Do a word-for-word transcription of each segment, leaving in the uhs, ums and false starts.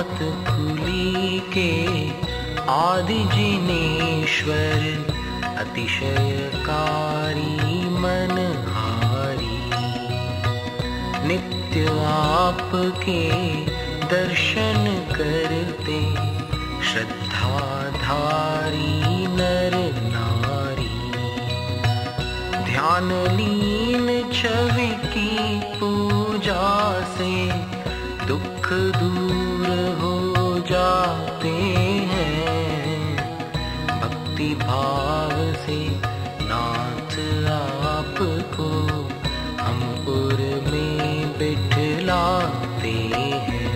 भात कुली के आदि जिनेश्वर अतिशयकारी मनहारी। नित्य आपके दर्शन करते श्रद्धाधारी नर नारी। ध्यान लीन छवि की पूजा से दुख दूर हो जाते हैं। भक्ति भाव से नाथ आपको हम पुर में बिठलाते हैं।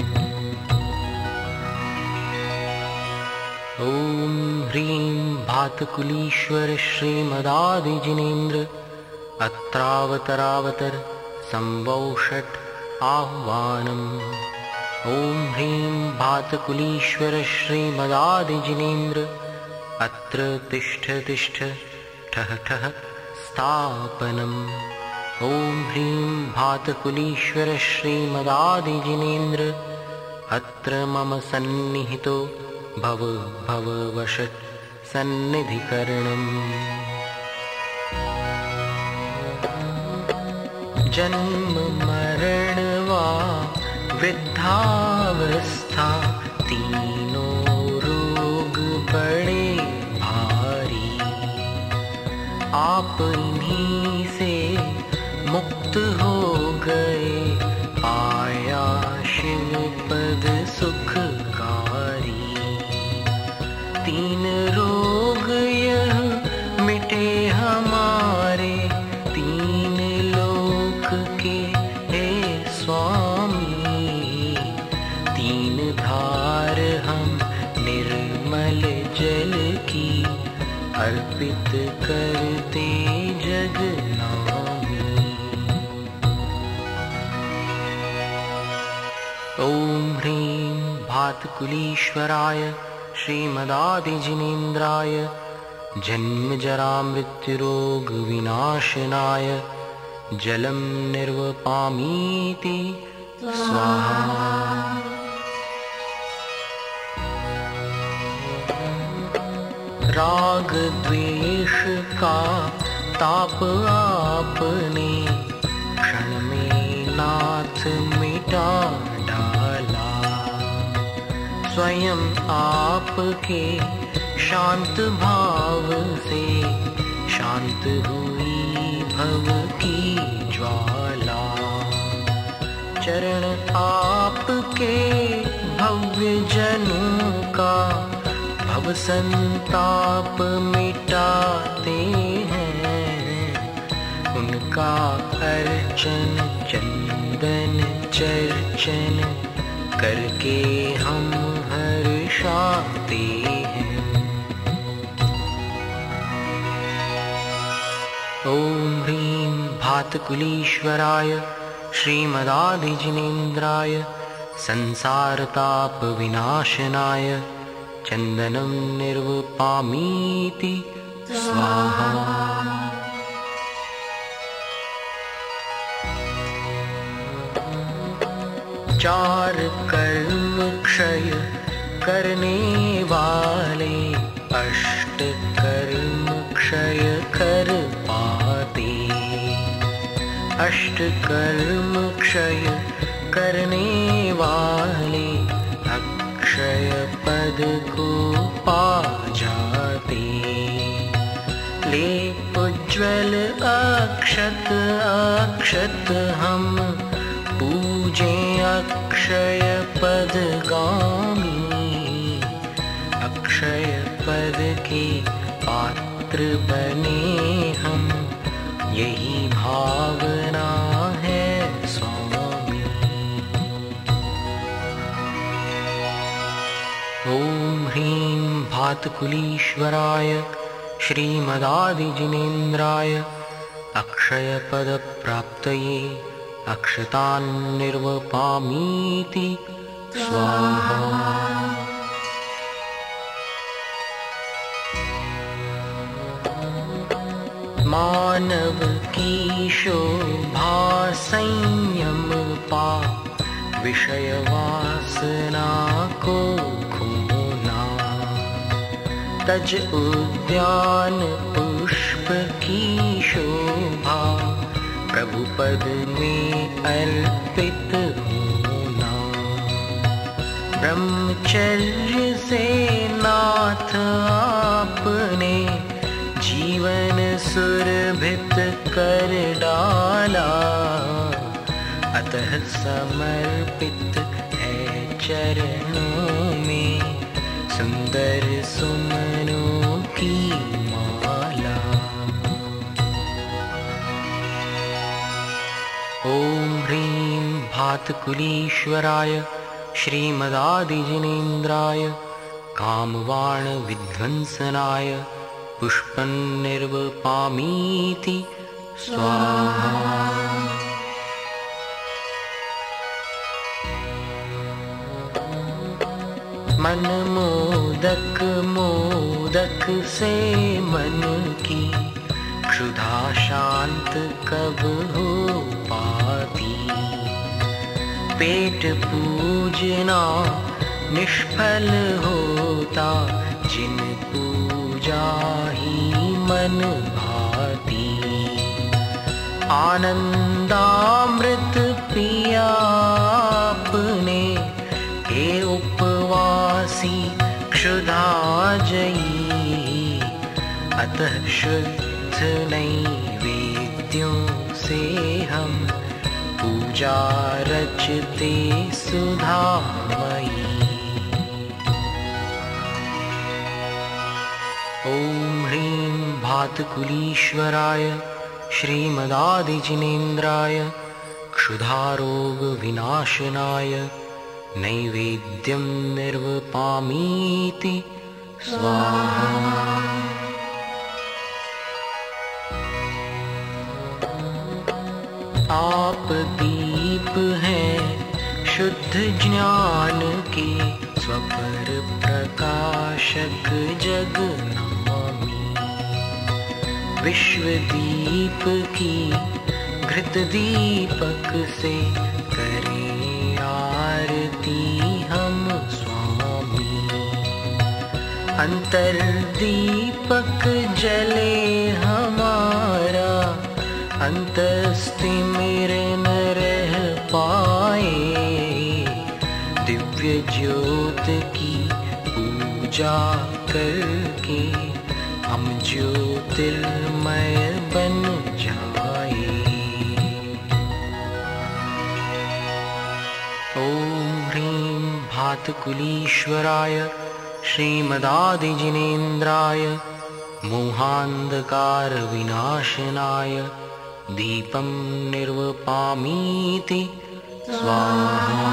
ओम ह्रीं भातकुलीश्वर श्रीमदादि जिनेन्द्र अत्रावतरावतर संवौषट आह्वानम्। ओम ह्रीं भातकुलीश्वर श्रीमदादि जिनेन्द्र अत्र तिष्ठ तिष्ठ ठः ठः स्थापनम्। ओम ह्रीं भातकुलीश्वर श्रीमदादि जिनेन्द्र अत्र मम सन्निहितो भव भव वशत् सन्निधिकरणम्। जन्म मरण वा वृद्धावस्था तीनों रोग बड़े भारी। आप इन्हीं से मुक्त हो गए पाया शिव पद सुखकारी। तीन रोग यह मिटे हमारे तीन लोक के हे स्वामी। तीन धार हम निर्मल जल की अर्पित करते जगनामी। ओम ह्रीं भातकुलीश्वराय श्रीमदादि जिनेन्द्राय जन्म जरा मृत्यु रोग विनाशनाय जलम निर्वपामीति स्वाहा। राग द्वेष का ताप आपने क्षण में नाथ मिटा डाला। स्वयं आपके शांत भाव से शांत हुई भव की ज्वाला। चरण आपके भव्य जनों का भव संताप मिटाते हैं। उनका अर्चन चंदन चर्चन करके हम हर्षाते हैं। ओम ह्रीं भातकुलीश्वराय श्रीमदादि जिनेन्द्राय संसारताप विनाशनाय चंदनं निर्वपामीति स्वाहा। चार कर्म क्षय करने वाले अष्ट कर्म क्षय कर पाते। अष्ट कर्म क्षय करने वाले अक्षय पद को पा जाते। ले उज्ज्वल अक्षत अक्षत हम पूजे अक्षय पद गामी। अक्षय पद के पात्र बने हम यही भावना है स्वामी। ओम ह्रीं भातकुलीश्वराय श्रीमदादि जिनेन्द्राय अक्षय पद प्राप्तये अक्षतान् निर्वपामीति स्वाहा। मानव की शोभा संयम पा विषय वासना को खोना। तज उद्यान पुष्प की शोभा, प्रभु पद में अर्पित होना। ब्रह्मचर्य से नाथ आपने जीवन सुरभित कर डाला। अतः समर्पित है चरणों में सुंदर सुमनों की माला। ओम ह्रीं भातकुलीश्वराय श्रीमदादिजिनेन्द्राय कामवाण विध्वंसनाय पुष्पन्निर्वपामीति स्वाहा। मन मोदक मोदक से मन की क्षुधा शांत कब हो पाती। पेट पूजना निष्फल होता, जिन पूजा ही मन भाती। आनंदामृत पिया आपने, हे उपवासी क्षुधा जयी। अतः शुद्ध नैवेद्यों से हम पूजा रचते सुधामयी। ओम ह्रीं भातकुलीश्वराय श्रीमदादिजिनेन्द्राय क्षुधारोग विनाशनाय नैवेद्यं निर्वपामीति स्वाहा। आप दीप हैं शुद्ध ज्ञान के, स्वपर प्रकाशक जगनामी। विश्व दीप की घृत दीपक से करें आरती हम स्वामी। अंतर दीपक जले हमारा, अंतस्तिमिर न रह पाए। दिव्य ज्योत की पूजा करके हम ज्योतिर्मय बन जाए। ओम ह्रीं भातकुलीश्वराय श्रीमदादिजिनेन्द्राय मोहान्धकार विनाशनाय दीपं निर्वपामीति स्वाहा।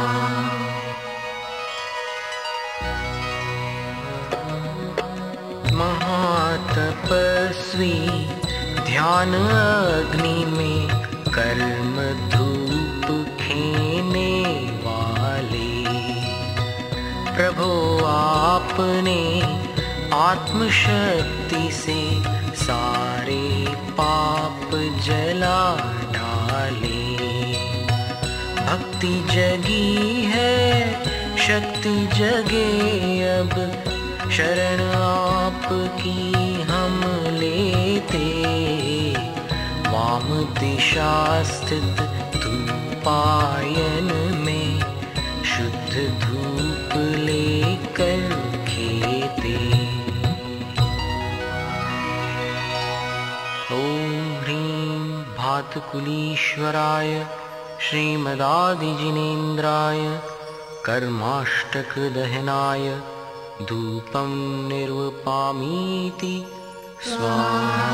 महातपस्वी ध्यान अग्नि में कर्म धूप खेने वाले, प्रभु आपने आत्मशक्ति से सारे पाप जला डाले। भक्ति जगी है शक्ति जगे अब, शरण आपकी हम लेते। वाम दिशा स्थित धूपायन में शुद्ध धूप लेकर खेते। ओम ह्रीं भातकुलीश्वराय श्रीमदादिजिनेन्द्राय कर्माष्टक दहनाय धूपं निर्वपामीति स्वाहा।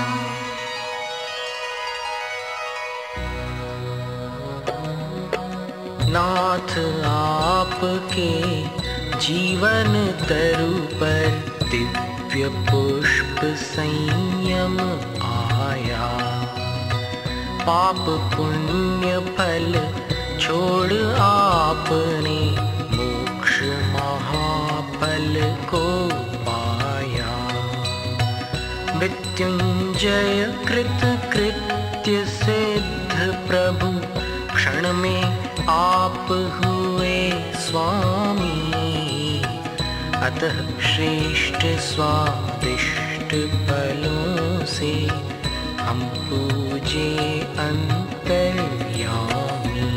नाथ आपके जीवन तरु पर दिव्य पुष्प संयम आया। पाप पुण्य फल छोड़ आपने मोक्ष महाफल को पाया। मृत्युंजय कृत कृत्य सिद्ध प्रभु क्षण में आप हुए स्वामी, अतः श्रेष्ठ स्वादिष्ट फलों से हम पूजे अंतर्यामी।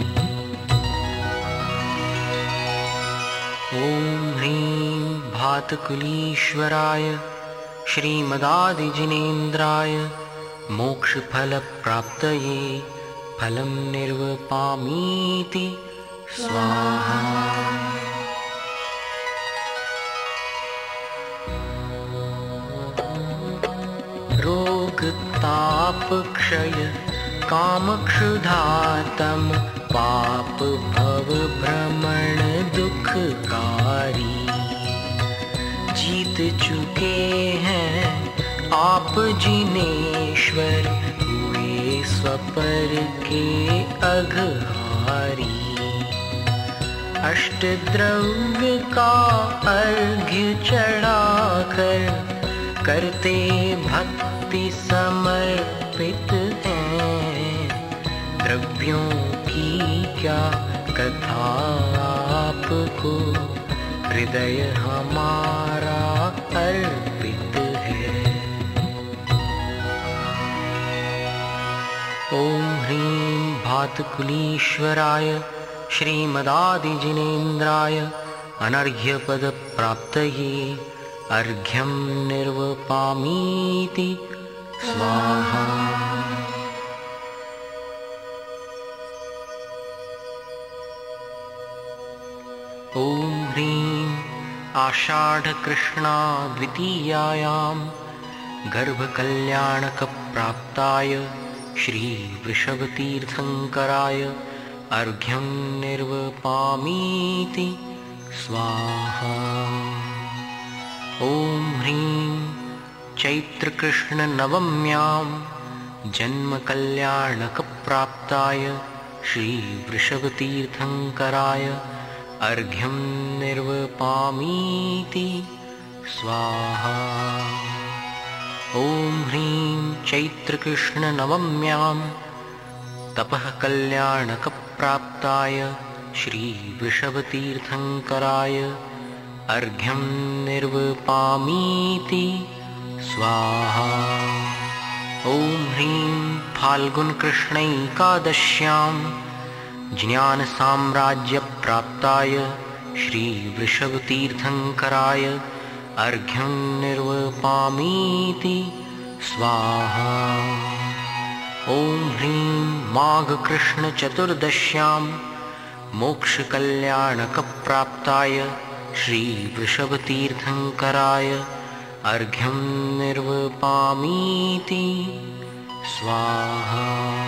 ओम ह्रीं भातकुलीश्वराय श्रीमदादिजिनेन्द्राय मोक्षफलप्राप्तये फलं निर्वपामीति स्वाहा। रोग ताप क्षय कामक्षुधातम पाप भव भ्रमण दुखकारी जीत चुके हैं आप जिनेश्वर, हुए स्वपर के अघहारी। अष्टद्रव्य का अर्घ्य चढ़ाकर करते भक्ति समर्पित हैं, द्रव्यों की क्या कथा आपको, हृदय हमारा अर्पित है। ओम ह्रीं भातकुलीश्वराय श्रीमदादिजिनेन्द्राय अनर्घ्यपदप्राप्तये अर्घ्यं निर्वपामीति स्वाहा। ओम ह्रीं आषाढ़कृष्णा द्वितीयायां गर्भकल्याणकप्राप्ताय श्रीवृषभतीर्थंकराय अर्घ्यं निर्वपामीति स्वाहा। ओम ह्रीं चैत्रकृष्णनवम्यां जन्मकल्याणकप्राप्ताय श्रीवृषभतीर्थंकराय अर्घ्यं निर्वपामीति स्वाहा। ओम ह्रीं चैत्रकृष्णनवम्यां तपः कल्याणकप्राप्ताय श्रीवृषभतीर्थंकराय अर्घ्यं निर्वपामीति स्वाहा। ओम ह्रीं फाल्गुनकृष्णैकादश्यां ज्ञानसाम्राज्यप्राप्ताय श्रीवृषभतीर्थंकराय अर्घ्यं निर्वपामीति स्वाहा। ओम ह्रीं माघकृष्णचतुर्दश्यां मोक्षकल्याणकप्राप्ताय श्रीवृषभतीर्थंकराय अर्घ्यं निर्वपामीति स्वाहा।